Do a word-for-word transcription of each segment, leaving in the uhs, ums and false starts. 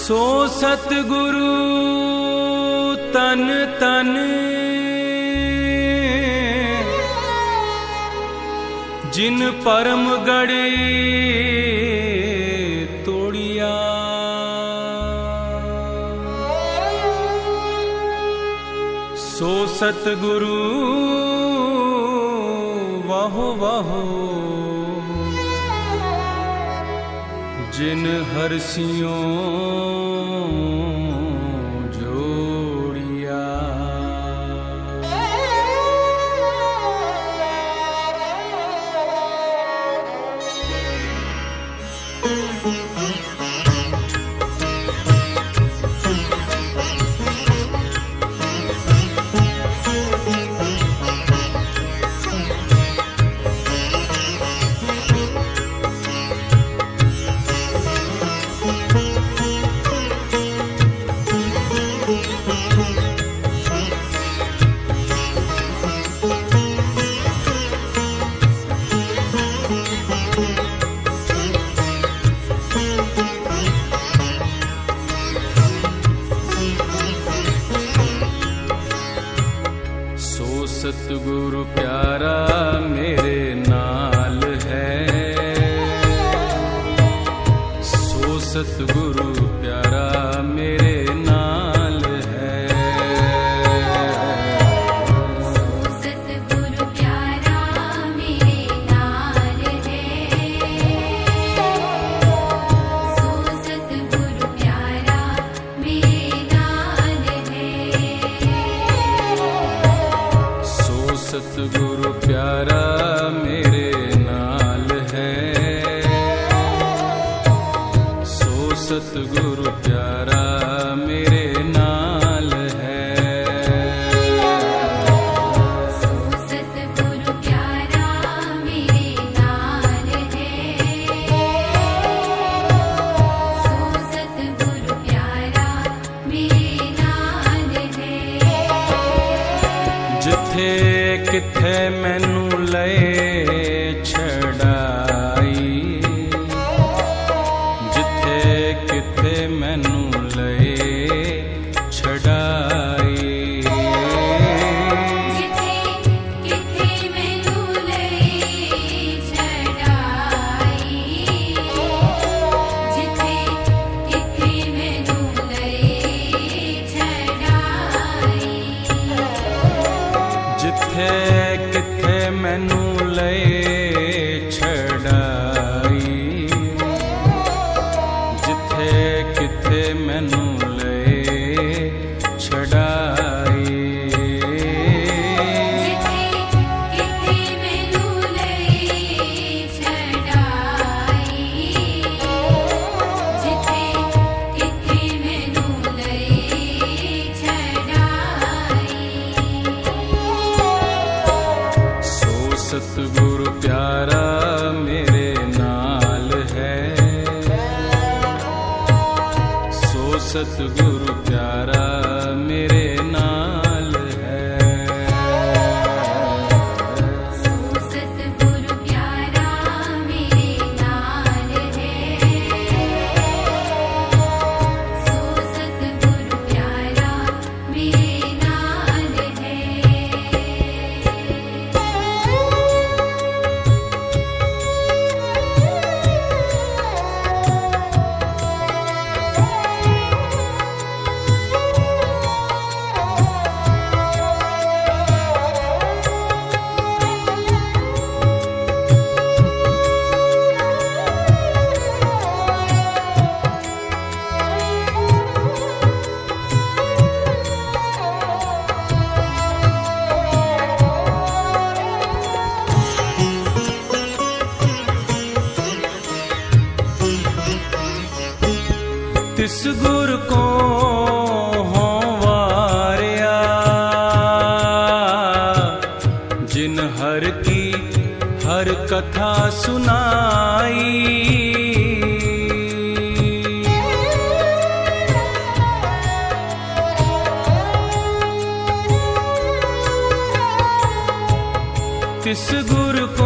सो सतगुरु तन तन जिन परम गढ़े तोड़िया, सो सतगुरु वाहो वाहो जिन हरसियों जोड़िया। सतगुरु प्यारा मेरे नाल है, सो सतगुरु प्यारा मेरे नाल है। सो सतगुरु प्यारा मेरे नाल है, सो सतगुरु प्यारा मेरे नाल है। सतगुरु प्यारा मेरे नाल है, सो सतगुरु प्यारा मेरे नाल है। सो सतगुरु प्यारा मेरे नाल है, सो सतगुरु प्यारा मेरे नाल है। जिथे किथे मैनू लए छड़ाई, जिथे किथे मैनू लए छड़ाई, जिथे किथे मैनू लए छड़ाई, जिथे किथे मैनू लए छड़ाई, जिथे किथे मैनू लए छड़ाई, जिथे किथे मैनू लए छड़ाई, जिथे किथे मैनू लए छड़ाई, जिथे किथे मैनू लए छड़ाई। सो सतगुरु प्यारा मेरे नाल है, सो सतगुरु प्यारा मेरे नाल है। सो सतगुरु प्यारा मेरे नाल है, सो सतगुरु प्यारा मेरे नाल है। तिस गुर को हों वारिया, जिन हर की हर कथा सुनाई, तिस गुर को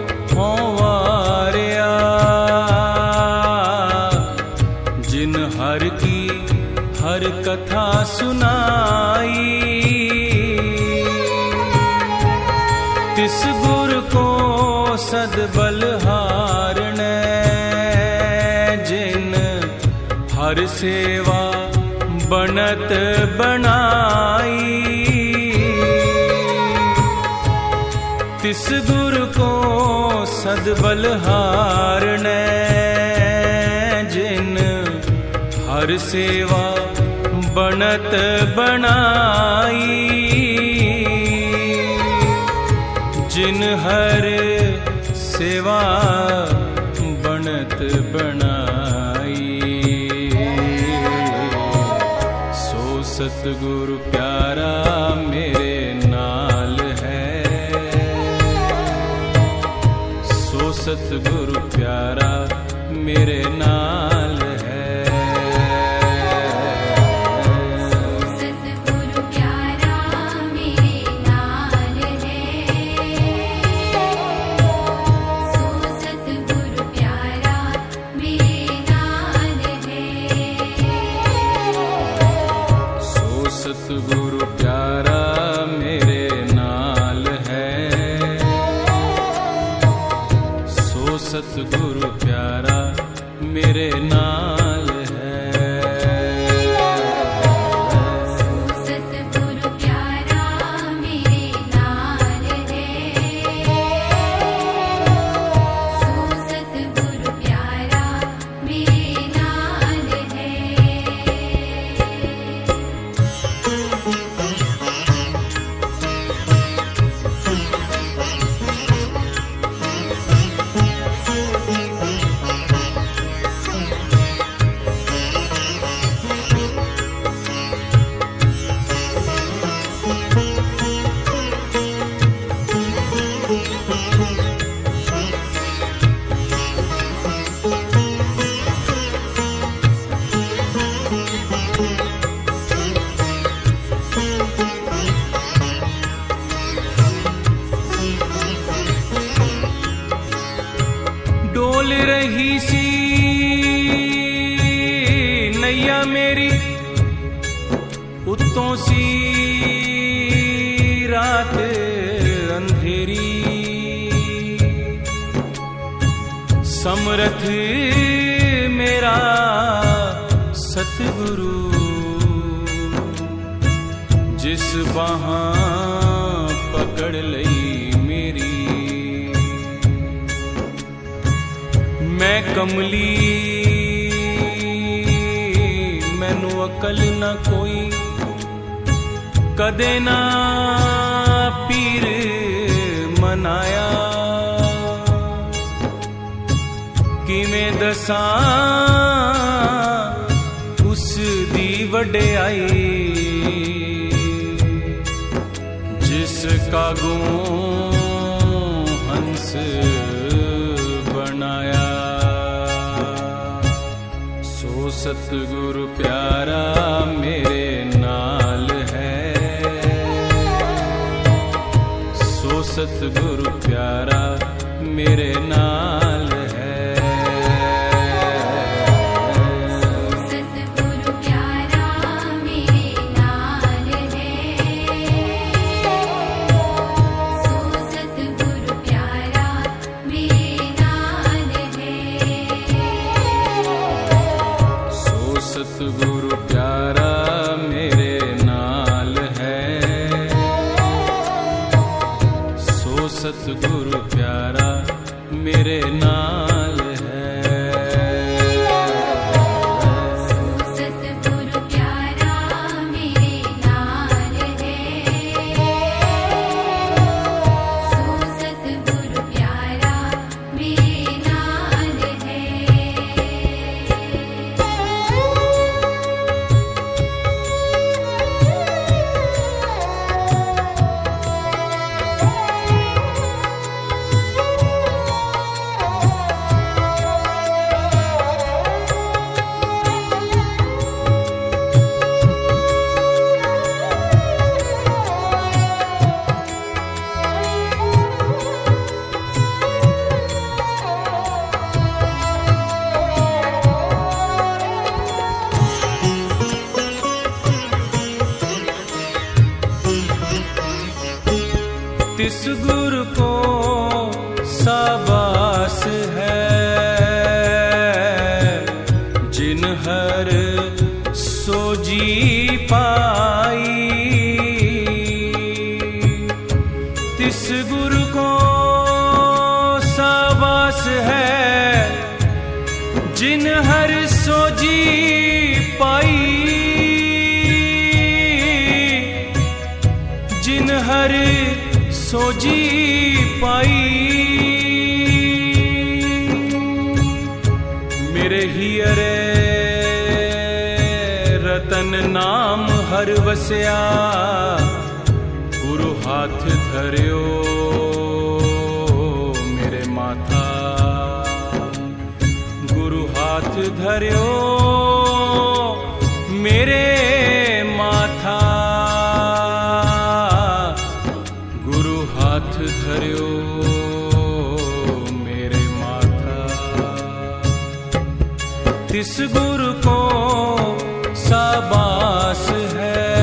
हों वारिया, जिन हर कथा सुनाई। तिस गुर को सदबल हारनै, जिन हर सेवा बनत बनाई। तिस गुर को सदबल हारनै, जिन हर सेवा बनत बनाई। जिन हर सेवा बनत बनाई, सो सतगुरु प्यारा मेरे नाल है। सो सतगुरु प्यारा मेरे नाल है। सतगुरु प्यारा मेरे नाल है। सो सतगुरु प्यारा मेरे नाल है। डोल रही सी नैया मेरी, उत्तों सी रात अंधेरी। समरथ मेरा सतगुरु, जिस बाहां पकड़ लई मेरी। मैं कमली मैनू अकल ना कोई, कदे ना पीर मनाया। किवें दसां उस दी वड्याई, जिस कागों हंस बनाया। सो सतगुरु प्यारा मेरे नाल है। सो सतगुरु प्यारा मेरे नाल है। सतगुरु प्यारा मेरे नाल है। सो तिस गुरु को शाबाश है, जिन हर सोजी पाई। तिस गुरु को शाबाश है, जिन हर सोजी पाई। जिन हर सोजी पाई। मेरे हियरे रतन नाम हर वस्या, गुरु हाथ धर्यो मेरे माथा। गुरु हाथ धर्यो मेरे माथा। गुरु हाथ धर्यो मेरे माथा। तिस गुरु को शाबाश है,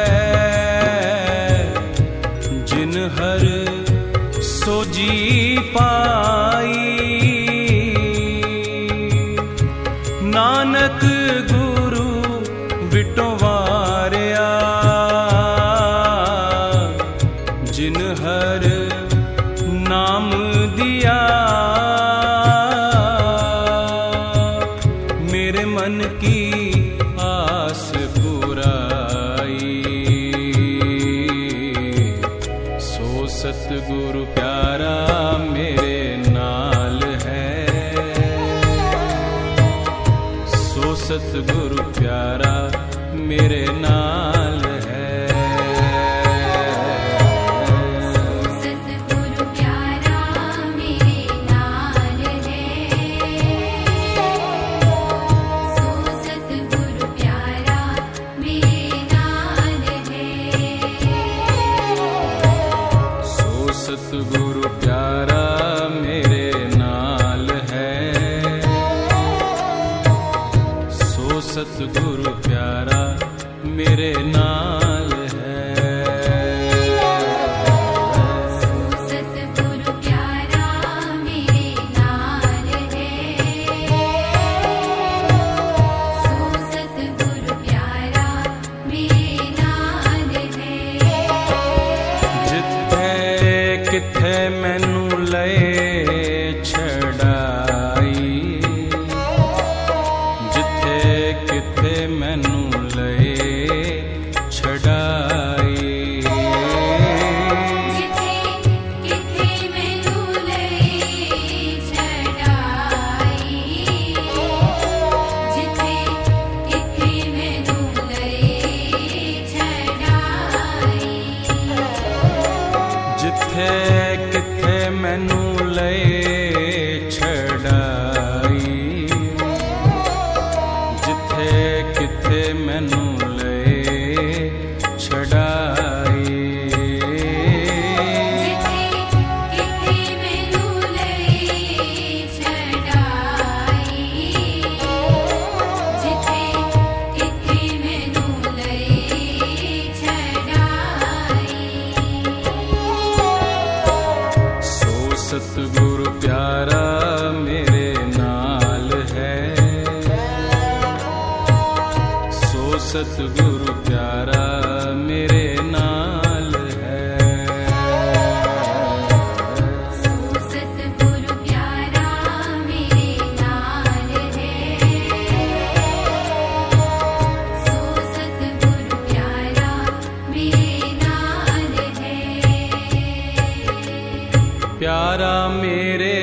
जिन हर सोजी पाई। नानक गुरु विटो वारिया, जिन हर नाम दिया। मेरे मन की आस पुराई, सो सतगुरु प्यारा मेरे नाल है। सो सतगुरु प्यारा मेरे नाल है। सतगुरु प्यारा मेरे नाल है। सो सतगुरु प्यारा मेरे नाल है। सो सतगुरु प्यारा मेरे नाल है। सो सतगुरु प्यारा मेरे नाल है। सो सतगुरु प्यारा मेरे नाल है। सो सतगुरु प्यारा मेरे नाल है। जिथे किथे मैनू लए छड़ाई। जिथे किथे मैनू लए छड़ाई। जिथे किथे मैनू लए छड़ाई। जिथे किथे मैनू लए छड़ाई। जिथे किथे मैनू लए छड़ाई। जिथे किथे मैनू लए छड़ाई। जिथे किथे मैनू लए छड़ाई। जिथे किथे मैनू लए छड़ाई। सो सतगुरु प्यारा मेरे नाल है। सो सतगुरु प्यारा मेरे नाल है। सो सतगुरु प्यारा मेरे नाल है। सो सतगुरु प्यारा मेरे नाल है। प्यारा मेरे